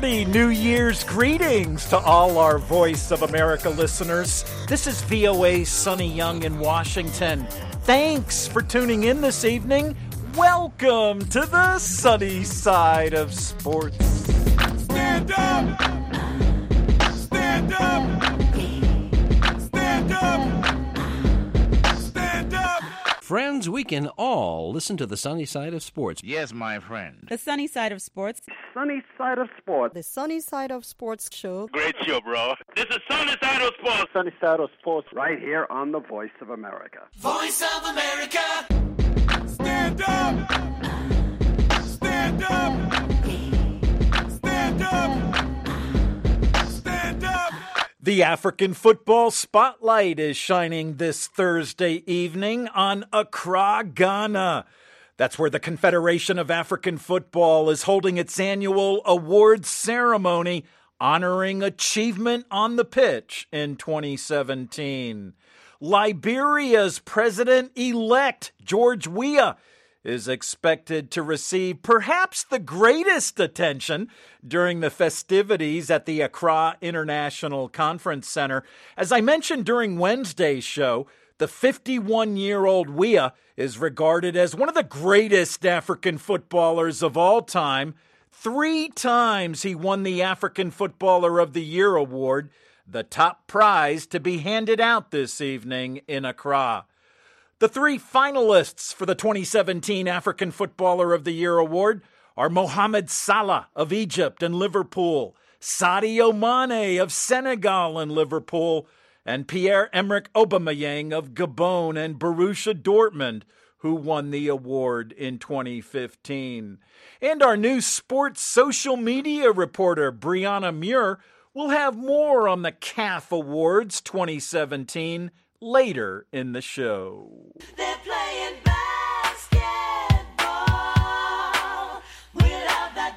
hearty New Year's greetings to all our Voice of America listeners. This is VOA's Sonny Young in Washington. Thanks for tuning in this evening. Welcome to the sunny side of sports. Stand up! Stand up! Stand up! Stand up! Friends, we can all listen to the sunny side of sports. Yes, my friend. The Sunny Side of Sports. Sunny Side of Sports. The Sunny Side of Sports show. Great show, bro. This is Sunny Side of Sports. Sunny Side of Sports right here on the Voice of America. Voice of America! Stand up! Stand up! Stand up! Stand up! The African football spotlight is shining this Thursday evening on Accra, Ghana. That's where the Confederation of African Football is holding its annual awards ceremony honoring achievement on the pitch in 2017. Liberia's president-elect, George Weah, is expected to receive perhaps the greatest attention during the festivities at the Accra International Conference Center. As I mentioned during Wednesday's show, the 51-year-old Weah is regarded as one of the greatest African footballers of all time. 3 times he won the African Footballer of the Year award, the top prize to be handed out this evening in Accra. The 3 finalists for the 2017 African Footballer of the Year award are Mohamed Salah of Egypt and Liverpool, Sadio Mane of Senegal and Liverpool, and Pierre-Emerick Aubameyang of Gabon and Borussia Dortmund, who won the award in 2015. And our new sports social media reporter, Brianna Muir, will have more on the CAF Awards 2017 later in the show. They're playing basketball. We love that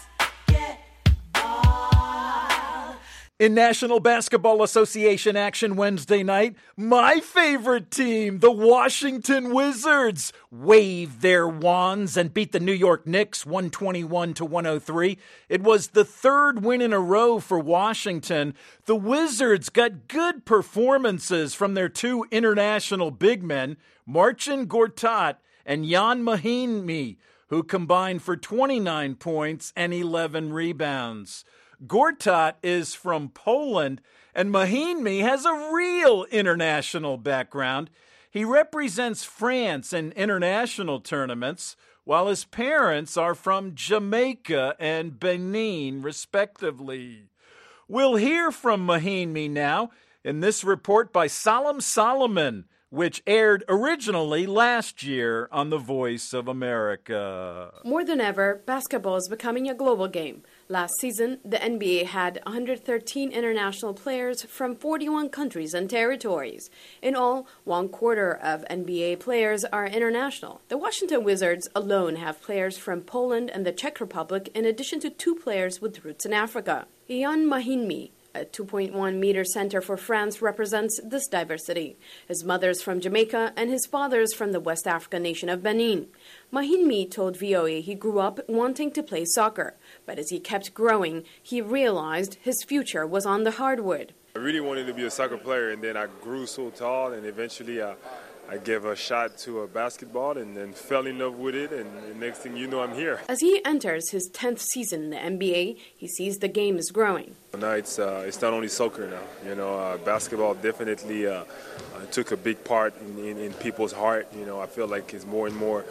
basketball. In National Basketball Association action Wednesday night, my favorite team, the Washington Wizards, waved their wands and beat the New York Knicks 121-103. It was the 3rd win in a row for Washington. The Wizards got good performances from their 2 international big men, Marcin Gortat and Jan Mahinmi, who combined for 29 points and 11 rebounds. Gortat is from Poland, and Mahinmi has a real international background. He represents France in international tournaments, while his parents are from Jamaica and Benin, respectively. We'll hear from Mahinmi now in this report by Salam Solomon, which aired originally last year on The Voice of America. More than ever, basketball is becoming a global game. Last season, the NBA had 113 international players from 41 countries and territories. In all, 1/4 of NBA players are international. The Washington Wizards alone have players from Poland and the Czech Republic, in addition to 2 players with roots in Africa. Jan Mahinmi, a 2.1-meter center for France, represents this diversity. His mother's from Jamaica and his father's from the West African nation of Benin. Mahinmi told VOA he grew up wanting to play soccer, but as he kept growing, he realized his future was on the hardwood. I really wanted to be a soccer player, and then I grew so tall, and eventually I gave a shot to a basketball and then fell in love with it, and the next thing you know, I'm here. As he enters his 10th season in the NBA, he sees the game is growing. Now it's not only soccer now. Basketball definitely took a big part in people's heart. I feel like it's more and more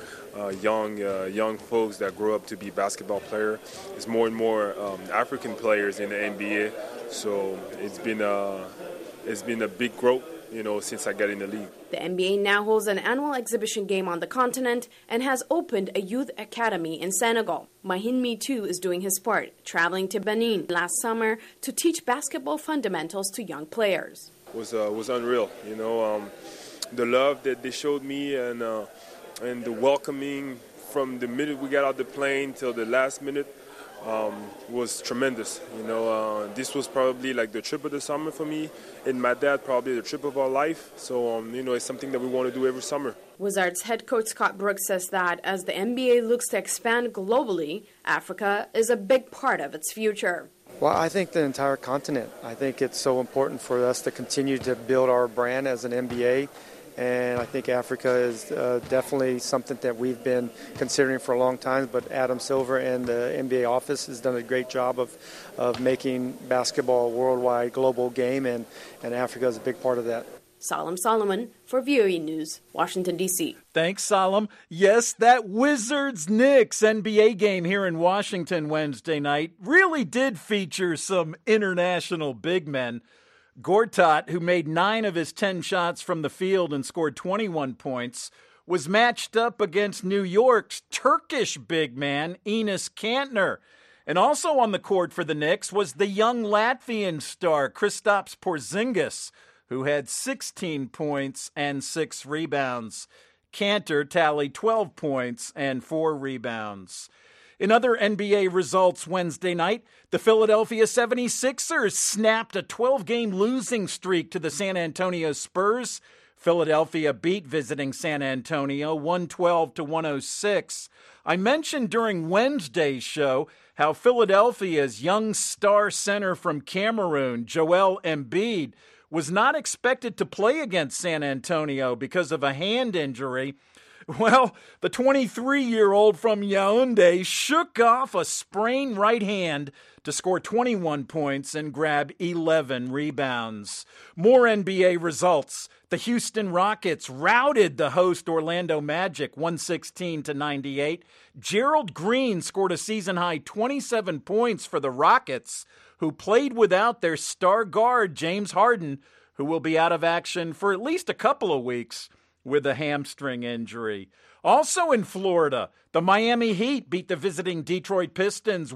young folks that grow up to be basketball players. It's more and more African players in the NBA. So it's been a big growth, since I got in the league. The NBA now holds an annual exhibition game on the continent and has opened a youth academy in Senegal. Mahinmi, too, is doing his part, traveling to Benin last summer to teach basketball fundamentals to young players. Was unreal, the love that they showed me and the welcoming from the minute we got out the plane till the last minute. Was tremendous. This was probably like the trip of the summer for me, and my dad probably the trip of our life. So, it's something that we want to do every summer. Wizards head coach Scott Brooks says that as the NBA looks to expand globally, Africa is a big part of its future. Well, I think the entire continent. I think it's so important for us to continue to build our brand as an NBA. And I think Africa is definitely something that we've been considering for a long time. But Adam Silver and the NBA office has done a great job of making basketball a worldwide global game, and Africa is a big part of that. Salam Solomon for VOA News, Washington, D.C. Thanks, Salam. Yes, that Wizards-Knicks NBA game here in Washington Wednesday night really did feature some international big men. Gortat, who made 9 of his 10 shots from the field and scored 21 points, was matched up against New York's Turkish big man, Enes Kanter. And also on the court for the Knicks was the young Latvian star, Kristaps Porzingis, who had 16 points and 6 rebounds. Kanter tallied 12 points and 4 rebounds. In other NBA results Wednesday night, the Philadelphia 76ers snapped a 12-game losing streak to the San Antonio Spurs. Philadelphia beat visiting San Antonio 112-106. I mentioned during Wednesday's show how Philadelphia's young star center from Cameroon, Joel Embiid, was not expected to play against San Antonio because of a hand injury. Well, the 23-year-old from Yaoundé shook off a sprained right hand to score 21 points and grab 11 rebounds. More NBA results. The Houston Rockets routed the host Orlando Magic 116-98. Gerald Green scored a season-high 27 points for the Rockets, who played without their star guard, James Harden, who will be out of action for at least a couple of weeks with a hamstring injury. Also in Florida, the Miami Heat beat the visiting Detroit Pistons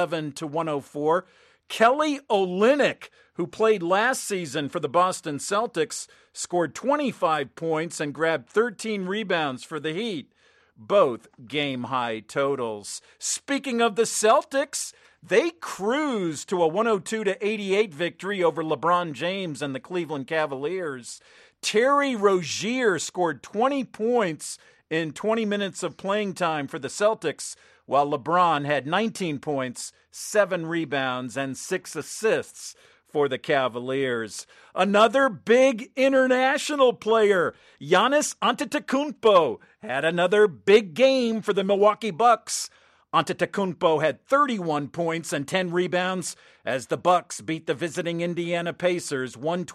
111-104. Kelly Olynyk, who played last season for the Boston Celtics, scored 25 points and grabbed 13 rebounds for the Heat, both game-high totals. Speaking of the Celtics, they cruised to a 102-88 victory over LeBron James and the Cleveland Cavaliers. Terry Rozier scored 20 points in 20 minutes of playing time for the Celtics, while LeBron had 19 points, 7 rebounds, and 6 assists for the Cavaliers. Another big international player, Giannis Antetokounmpo, had another big game for the Milwaukee Bucks. Antetokounmpo had 31 points and 10 rebounds as the Bucks beat the visiting Indiana Pacers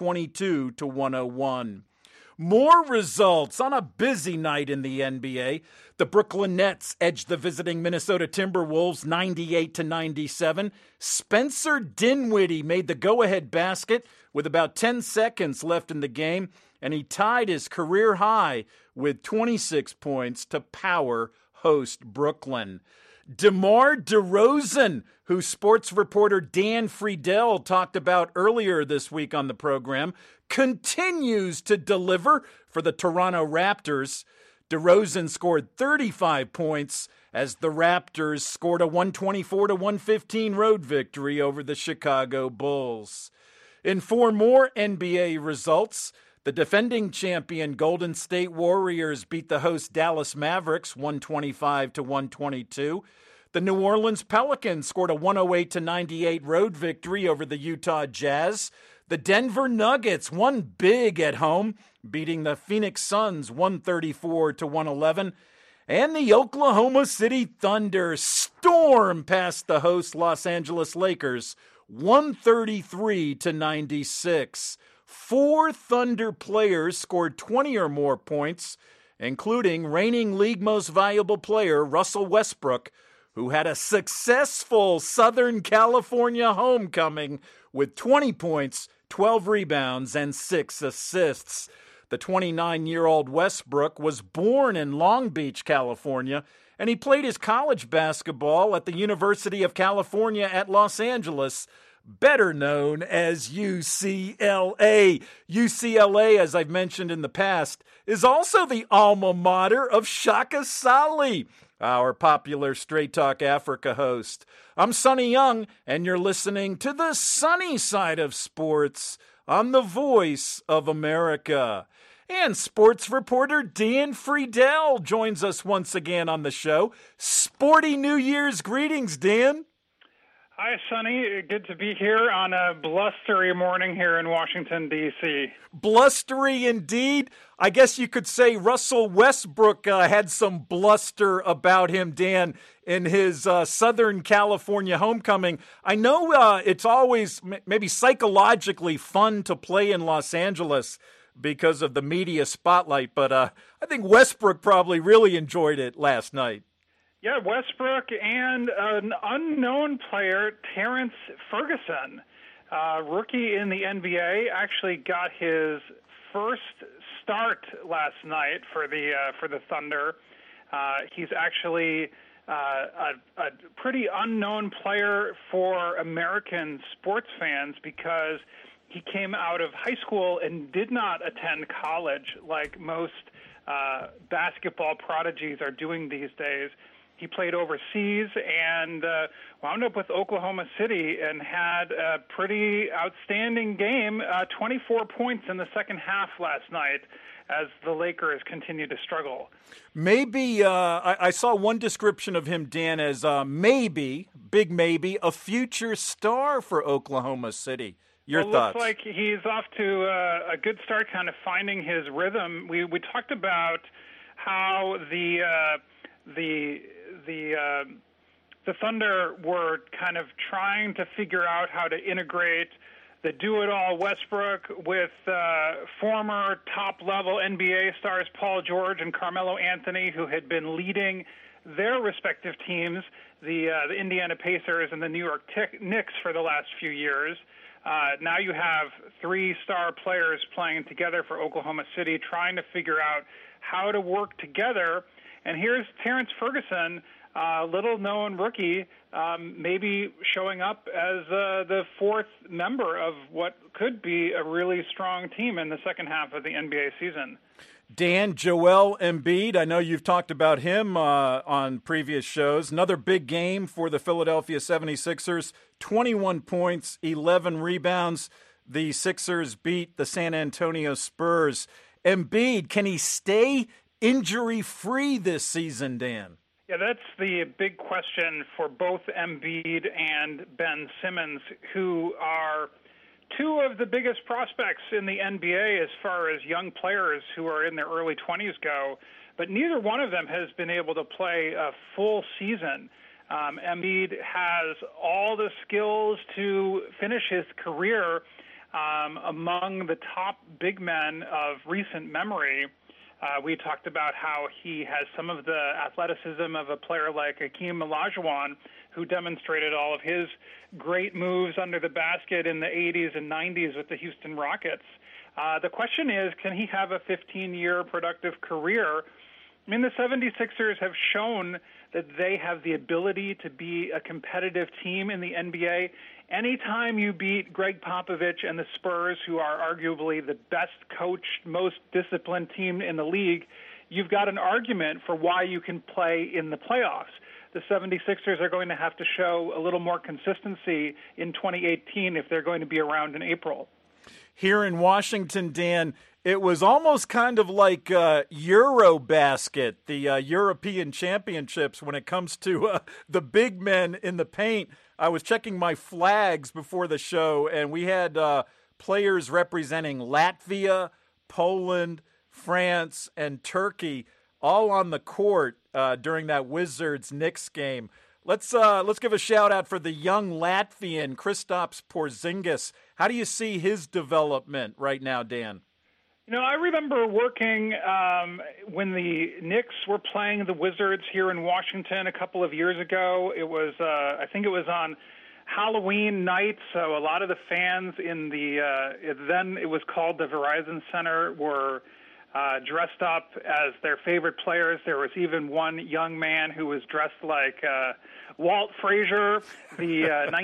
122-101. More results on a busy night in the NBA. The Brooklyn Nets edged the visiting Minnesota Timberwolves 98-97. Spencer Dinwiddie made the go-ahead basket with about 10 seconds left in the game, and he tied his career high with 26 points to power host Brooklyn. DeMar DeRozan, who sports reporter Dan Friedel talked about earlier this week on the program, continues to deliver for the Toronto Raptors. DeRozan scored 35 points as the Raptors scored a 124-115 road victory over the Chicago Bulls. In 4 more NBA results, the defending champion Golden State Warriors beat the host Dallas Mavericks 125-122. The New Orleans Pelicans scored a 108-98 road victory over the Utah Jazz. The Denver Nuggets won big at home, beating the Phoenix Suns 134-111. And the Oklahoma City Thunder stormed past the host Los Angeles Lakers 133-96. 4 Thunder players scored 20 or more points, including reigning league most valuable player Russell Westbrook, who had a successful Southern California homecoming with 20 points, 12 rebounds, and 6 assists. The 29-year-old Westbrook was born in Long Beach, California, and he played his college basketball at the University of California at Los Angeles, better known as UCLA. UCLA, as I've mentioned in the past, is also the alma mater of Shaka Sali, our popular Straight Talk Africa host. I'm Sonny Young, and you're listening to the sunny side of sports on the Voice of America. And sports reporter Dan Friedel joins us once again on the show. Sporty New Year's greetings, Dan. Hi, Sonny. Good to be here on a blustery morning here in Washington, D.C. Blustery indeed. I guess you could say Russell Westbrook had some bluster about him, Dan, in his Southern California homecoming. I know it's always maybe psychologically fun to play in Los Angeles because of the media spotlight, but I think Westbrook probably really enjoyed it last night. Yeah, Westbrook and an unknown player, Terrence Ferguson, rookie in the NBA, actually got his first start last night for the Thunder. He's actually a pretty unknown player for American sports fans because he came out of high school and did not attend college like most basketball prodigies are doing these days. He played overseas and wound up with Oklahoma City and had a pretty outstanding game, 24 points in the second half last night as the Lakers continue to struggle. Maybe, I saw one description of him, Dan, as maybe, big maybe, a future star for Oklahoma City. Your thoughts? Looks like he's off to a good start, kind of finding his rhythm. We talked about how the Thunder were kind of trying to figure out how to integrate the do-it-all Westbrook with former top-level NBA stars Paul George and Carmelo Anthony, who had been leading their respective teams, the Indiana Pacers and the New York Knicks, for the last few years. Now you have three star players playing together for Oklahoma City, trying to figure out how to work together. And here's Terrence Ferguson, little-known rookie, maybe showing up as the fourth member of what could be a really strong team in the second half of the NBA season. Dan, Joel Embiid, I know you've talked about him on previous shows. Another big game for the Philadelphia 76ers, 21 points, 11 rebounds. The Sixers beat the San Antonio Spurs. Embiid, can he stay injury-free this season, Dan? Yeah, that's the big question for both Embiid and Ben Simmons, who are two of the biggest prospects in the NBA as far as young players who are in their early 20s go, but neither one of them has been able to play a full season. Embiid has all the skills to finish his career among the top big men of recent memory. We talked about how he has some of the athleticism of a player like Hakeem Olajuwon, who demonstrated all of his great moves under the basket in the 80s and 90s with the Houston Rockets. The question is, can he have a 15-year productive career? I mean, the 76ers have shown that they have the ability to be a competitive team in the NBA. Anytime you beat Greg Popovich and the Spurs, who are arguably the best coached, most disciplined team in the league, you've got an argument for why you can play in the playoffs. The 76ers are going to have to show a little more consistency in 2018 if they're going to be around in April. Here in Washington, Dan, it was almost kind of like Eurobasket, the European Championships, when it comes to the big men in the paint. I was checking my flags before the show, and we had players representing Latvia, Poland, France, and Turkey all on the court during that Wizards-Knicks game. Let's give a shout-out for the young Latvian, Kristaps Porzingis. How do you see his development right now, Dan? You know, I remember working when the Knicks were playing the Wizards here in Washington a couple of years ago. It was, I think it was on Halloween night, so a lot of the fans in then it was called the Verizon Center, were dressed up as their favorite players. There was even one young man who was dressed like Walt Frazier, the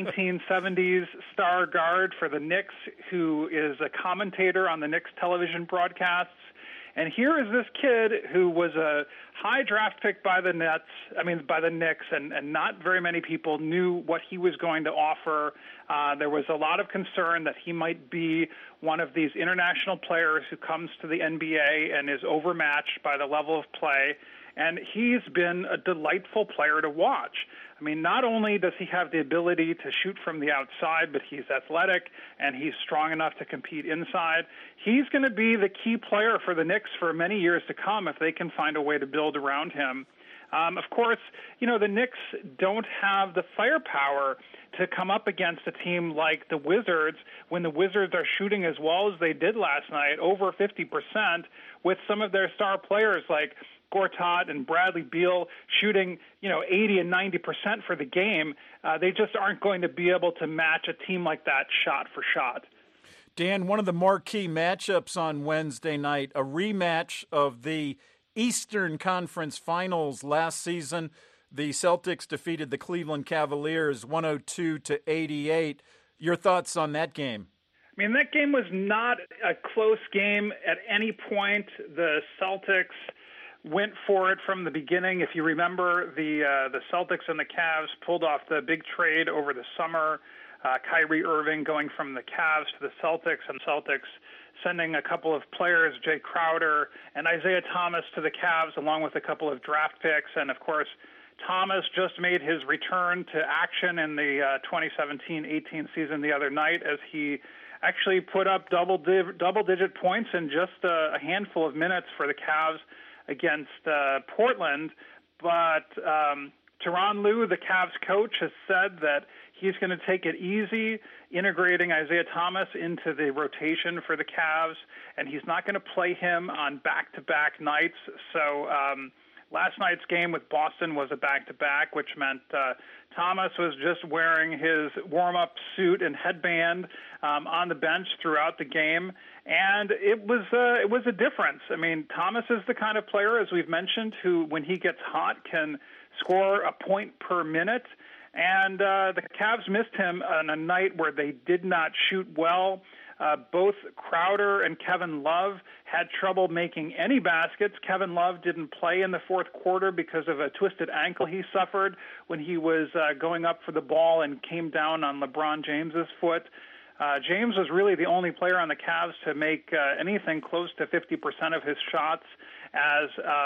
1970s star guard for the Knicks, who is a commentator on the Knicks television broadcasts. And here is this kid who was a high draft pick by the Knicks, and not very many people knew what he was going to offer. There was a lot of concern that he might be one of these international players who comes to the NBA and is overmatched by the level of play. And he's been a delightful player to watch. I mean, not only does he have the ability to shoot from the outside, but he's athletic and he's strong enough to compete inside. He's going to be the key player for the Knicks for many years to come if they can find a way to build around him. Of course, the Knicks don't have the firepower to come up against a team like the Wizards when the Wizards are shooting as well as they did last night, over 50%, with some of their star players like Gortat and Bradley Beal shooting, 80 and 90% for the game. They just aren't going to be able to match a team like that shot for shot. Dan, one of the marquee matchups on Wednesday night, a rematch of the Eastern Conference Finals last season. The Celtics defeated the Cleveland Cavaliers 102-88. Your thoughts on that game? I mean, that game was not a close game at any point. The Celtics went for it from the beginning. If you remember, the Celtics and the Cavs pulled off the big trade over the summer. Kyrie Irving going from the Cavs to the Celtics, and Celtics sending a couple of players, Jay Crowder and Isaiah Thomas, to the Cavs, along with a couple of draft picks. And, of course, Thomas just made his return to action in the 2017-18 season the other night as he actually put up double-digit points in just a handful of minutes for the Cavs against Portland. But Tyronn Lue, the Cavs coach, has said that he's going to take it easy, integrating Isaiah Thomas into the rotation for the Cavs, and he's not going to play him on back-to-back nights. So last night's game with Boston was a back-to-back, which meant Thomas was just wearing his warm-up suit and headband on the bench throughout the game, and it was a difference. I mean, Thomas is the kind of player, as we've mentioned, who, when he gets hot, can score a point per minute. And the Cavs missed him on a night where they did not shoot well. Both Crowder and Kevin Love had trouble making any baskets. Kevin Love didn't play in the fourth quarter because of a twisted ankle he suffered when he was going up for the ball and came down on LeBron James's foot. James was really the only player on the Cavs to make anything close to 50% of his shots, as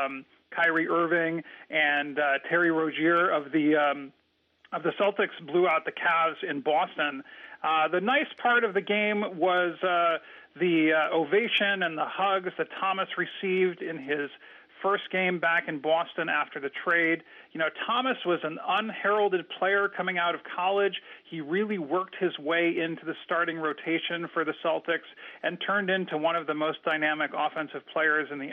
Kyrie Irving and Terry Rozier of the Celtics blew out the Cavs in Boston. The nice part of the game was the ovation and the hugs that Thomas received in his first game back in Boston after the trade. Thomas was an unheralded player coming out of college. He really worked his way into the starting rotation for the Celtics and turned into one of the most dynamic offensive players in the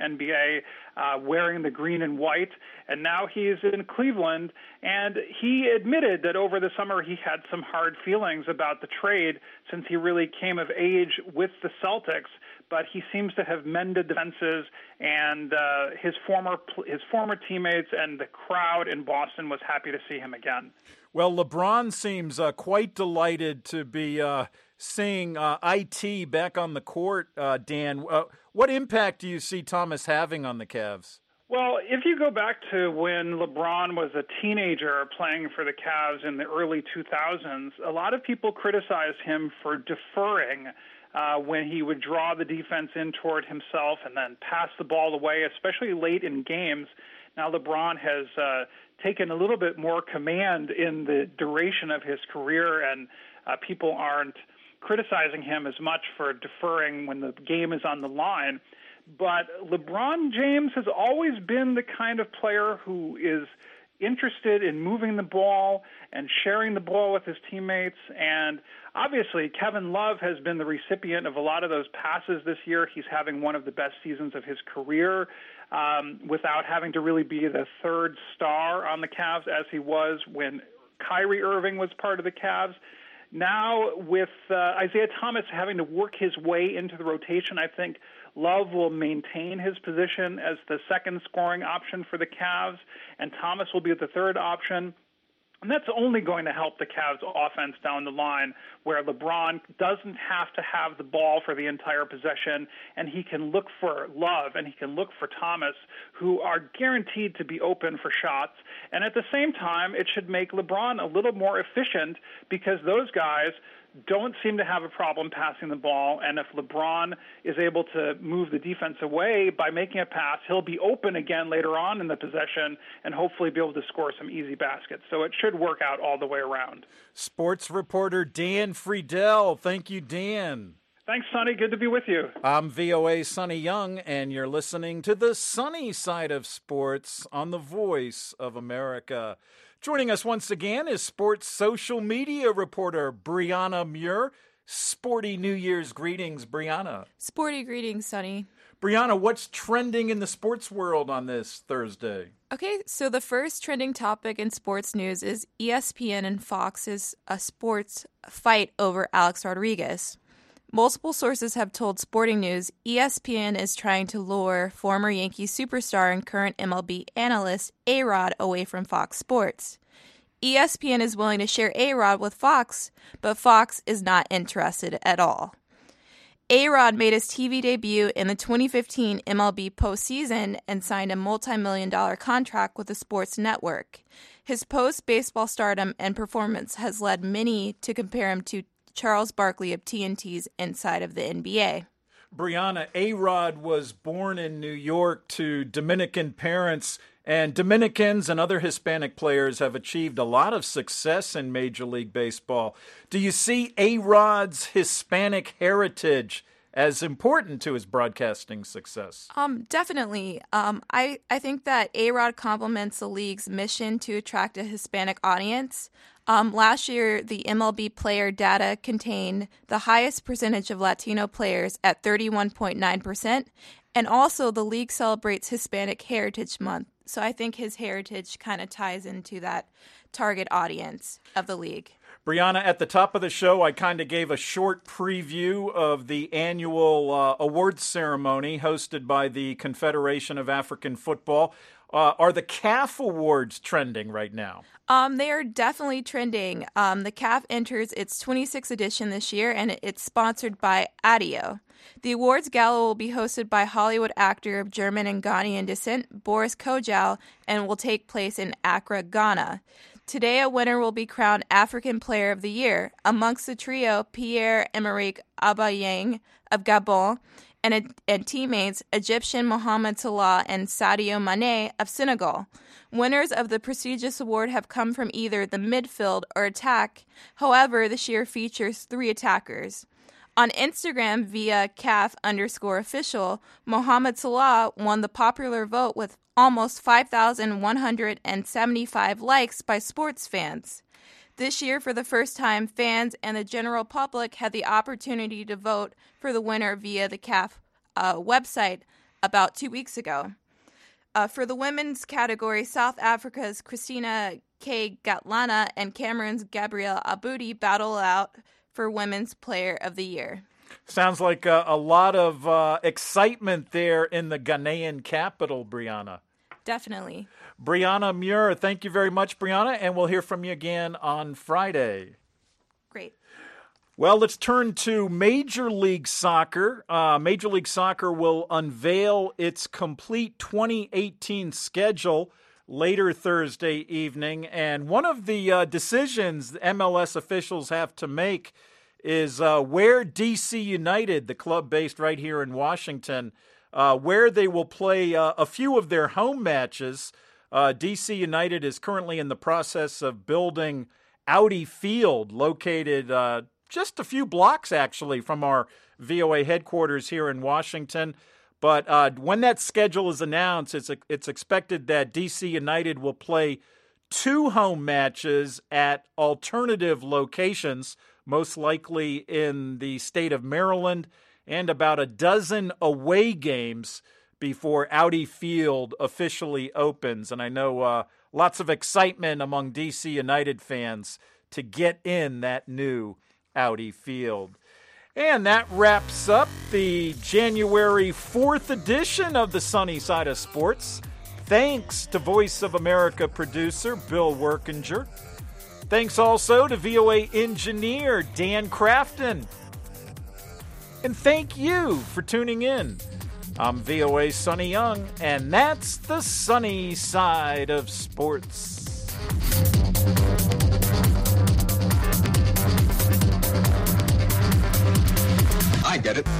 NBA, wearing the green and white. And now he's in Cleveland, and he admitted that over the summer he had some hard feelings about the trade since he really came of age with the Celtics. But he seems to have mended the fences, and his former teammates and the crowd in Boston was happy to see him again. Well, LeBron seems quite delighted to be seeing IT back on the court, Dan. What impact do you see Thomas having on the Cavs? Well, if you go back to when LeBron was a teenager playing for the Cavs in the early 2000s, a lot of people criticized him for deferring when he would draw the defense in toward himself and then pass the ball away, especially late in games. Now LeBron has taken a little bit more command in the duration of his career, and people aren't criticizing him as much for deferring when the game is on the line. But LeBron James has always been the kind of player who is interested in moving the ball and sharing the ball with his teammates. And obviously, Kevin Love has been the recipient of a lot of those passes this year. He's having one of the best seasons of his career without having to really be the third star on the Cavs as he was when Kyrie Irving was part of the Cavs. Now, with Isaiah Thomas having to work his way into the rotation, I think Love will maintain his position as the second scoring option for the Cavs, and Thomas will be the third option. And that's only going to help the Cavs offense down the line, where LeBron doesn't have to have the ball for the entire possession, and he can look for Love and he can look for Thomas, who are guaranteed to be open for shots. And at the same time, it should make LeBron a little more efficient, because those guys don't seem to have a problem passing the ball, and if LeBron is able to move the defense away by making a pass, he'll be open again later on in the possession and hopefully be able to score some easy baskets. So it should work out all the way around. Sports reporter Dan Friedel. Thank you, Dan. Thanks, Sonny. Good to be with you. I'm VOA Sonny Young, and you're listening to the sunny side of sports on the Voice of America. Joining us once again is sports social media reporter Brianna Muir. Sporty New Year's greetings, Brianna. Sporty greetings, Sonny. Brianna, what's trending in the sports world on this Thursday? Okay, so the first trending topic in sports news is ESPN and Fox's sports fight over Alex Rodriguez. Multiple sources have told Sporting News ESPN is trying to lure former Yankees superstar and current MLB analyst A-Rod away from Fox Sports. ESPN is willing to share A-Rod with Fox, but Fox is not interested at all. A-Rod made his TV debut in the 2015 MLB postseason and signed a multi-million-dollar contract with the sports network. His post-baseball stardom and performance has led many to compare him to Charles Barkley of TNT's Inside of the NBA. Brianna, A-Rod was born in New York to Dominican parents, and Dominicans and other Hispanic players have achieved a lot of success in Major League Baseball. Do you see A-Rod's Hispanic heritage as important to his broadcasting success? Definitely. I think that A-Rod complements the league's mission to attract a Hispanic audience. Last year, the MLB player data contained the highest percentage of Latino players at 31.9%, and also the league celebrates Hispanic Heritage Month. So I think his heritage kind of ties into that target audience of the league. Brianna, at the top of the show, I kind of gave a short preview of the annual awards ceremony hosted by the Confederation of African Football. Are the CAF awards trending right now? They are definitely trending. The CAF enters its 26th edition this year, and it's sponsored by ADIO. The awards gala will be hosted by Hollywood actor of German and Ghanaian descent, Boris Kodjoe, and will take place in Accra, Ghana. Today, a winner will be crowned African Player of the Year. Amongst the trio, Pierre-Emerick Aubameyang of Gabon and teammates Egyptian Mohamed Salah and Sadio Mane of Senegal. Winners of the prestigious award have come from either the midfield or attack. However, this year features 3 attackers. On Instagram via CAF_official, Mohamed Salah won the popular vote with almost 5,175 likes by sports fans. This year, for the first time, fans and the general public had the opportunity to vote for the winner via the CAF website about 2 weeks ago. For the women's category, South Africa's Christina K. Gatlana and Cameroon's Gabrielle Aboudi battle out for Women's Player of the Year. Sounds like a lot of excitement there in the Ghanaian capital, Brianna. Definitely. Brianna Muir, thank you very much, Brianna, and we'll hear from you again on Friday. Great. Well, let's turn to Major League Soccer. Major League Soccer will unveil its complete 2018 schedule later Thursday evening, and one of the decisions MLS officials have to make is where DC United, the club based right here in Washington, where they will play a few of their home matches. DC United is currently in the process of building Audi Field, located just a few blocks, actually, from our VOA headquarters here in Washington. But when that schedule is announced, it's expected that DC United will play 2 home matches at alternative locations, most likely in the state of Maryland, and about a dozen away games before Audi Field officially opens. And I know lots of excitement among DC United fans to get in that new Audi Field. And that wraps up the January 4th edition of the Sunny Side of Sports. Thanks to Voice of America producer Bill Workinger. Thanks also to VOA engineer Dan Crafton. And thank you for tuning in. I'm VOA's Sonny Young, and that's the sunny side of sports. I get it.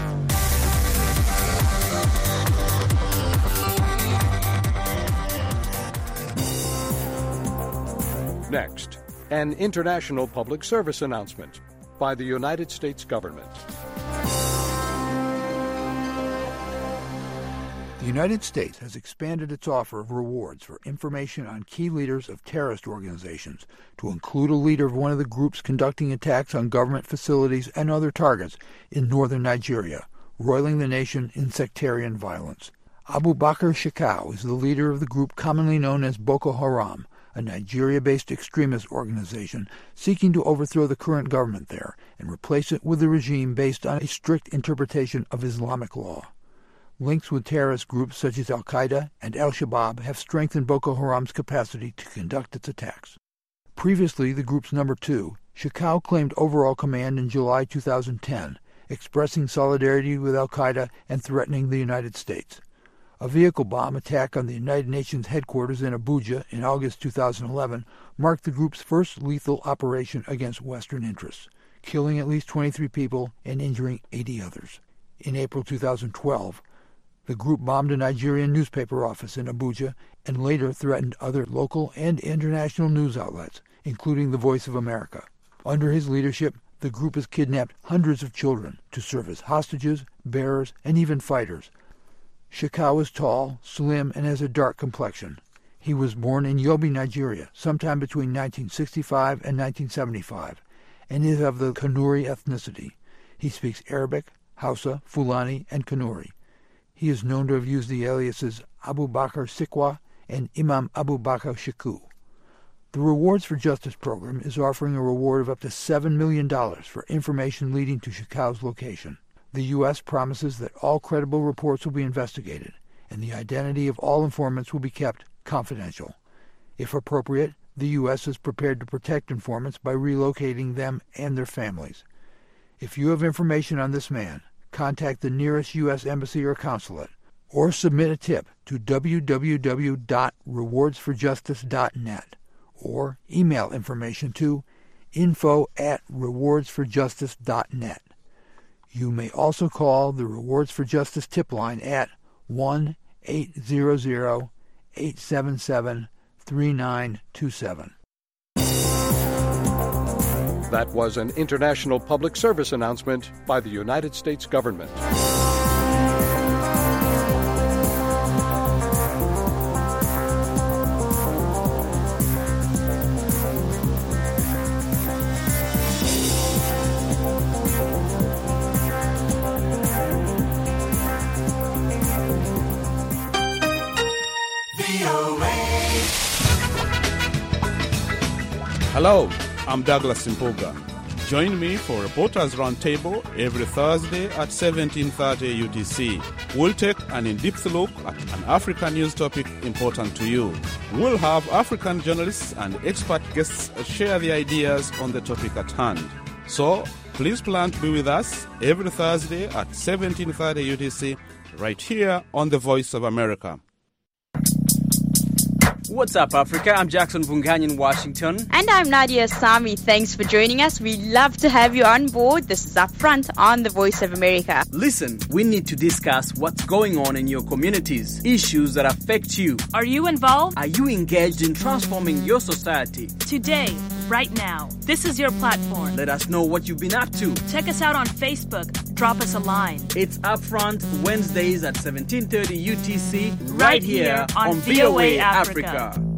Next, an international public service announcement by the United States government. The United States has expanded its offer of rewards for information on key leaders of terrorist organizations to include a leader of one of the groups conducting attacks on government facilities and other targets in northern Nigeria, roiling the nation in sectarian violence. Abu Bakr Shekau is the leader of the group commonly known as Boko Haram, a Nigeria-based extremist organization seeking to overthrow the current government there and replace it with a regime based on a strict interpretation of Islamic law. Links with terrorist groups such as Al-Qaeda and Al-Shabaab have strengthened Boko Haram's capacity to conduct its attacks. Previously, the group's number 2, Shekau claimed overall command in July 2010, expressing solidarity with Al-Qaeda and threatening the United States. A vehicle bomb attack on the United Nations headquarters in Abuja in August 2011 marked the group's first lethal operation against Western interests, killing at least 23 people and injuring 80 others. In April 2012, the group bombed a Nigerian newspaper office in Abuja and later threatened other local and international news outlets, including the Voice of America. Under his leadership, the group has kidnapped hundreds of children to serve as hostages, bearers, and even fighters. Shekau is tall, slim, and has a dark complexion. He was born in Yobe, Nigeria, sometime between 1965 and 1975, and is of the Kanuri ethnicity. He speaks Arabic, Hausa, Fulani, and Kanuri. He is known to have used the aliases Abu Bakr Sikwa and Imam Abu Bakr Sheku. The Rewards for Justice program is offering a reward of up to $7 million for information leading to Shekau's location. The U.S. promises that all credible reports will be investigated, and the identity of all informants will be kept confidential. If appropriate, the U.S. is prepared to protect informants by relocating them and their families. If you have information on this man, contact the nearest U.S. embassy or consulate, or submit a tip to www.rewardsforjustice.net, or email information to info@rewardsforjustice.net. You may also call the Rewards for Justice tip line at 1-800-877-3927. That was an international public service announcement by the United States government. Hello, I'm Douglas Simpoga. Join me for Reporters Roundtable every Thursday at 17:30 UTC. We'll take an in-depth look at an African news topic important to you. We'll have African journalists and expert guests share their ideas on the topic at hand. So, please plan to be with us every Thursday at 17:30 UTC right here on The Voice of America. What's up, Africa? I'm Jackson Vungany in Washington. And I'm Nadia Sami. Thanks for joining us. We love to have you on board. This is Upfront on The Voice of America. Listen, we need to discuss what's going on in your communities, issues that affect you. Are you involved? Are you engaged in transforming your society? Today, right now, this is your platform. Let us know what you've been up to. Check us out on Facebook. Drop us a line. It's Upfront Wednesdays at 17:30 UTC right here on VOA Africa.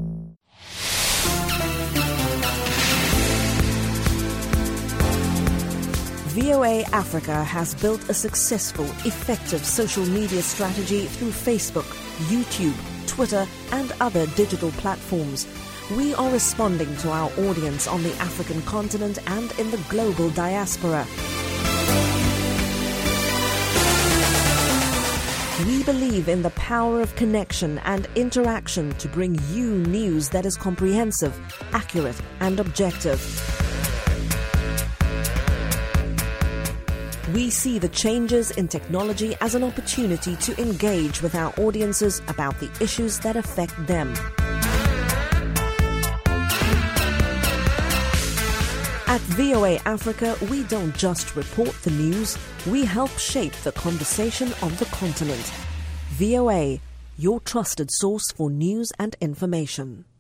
VOA Africa has built a successful, effective social media strategy through Facebook, YouTube, Twitter, and other digital platforms. We are responding to our audience on the African continent and in the global diaspora. We believe in the power of connection and interaction to bring you news that is comprehensive, accurate, and objective. We see the changes in technology as an opportunity to engage with our audiences about the issues that affect them. At VOA Africa, we don't just report the news, we help shape the conversation on the continent. VOA, your trusted source for news and information.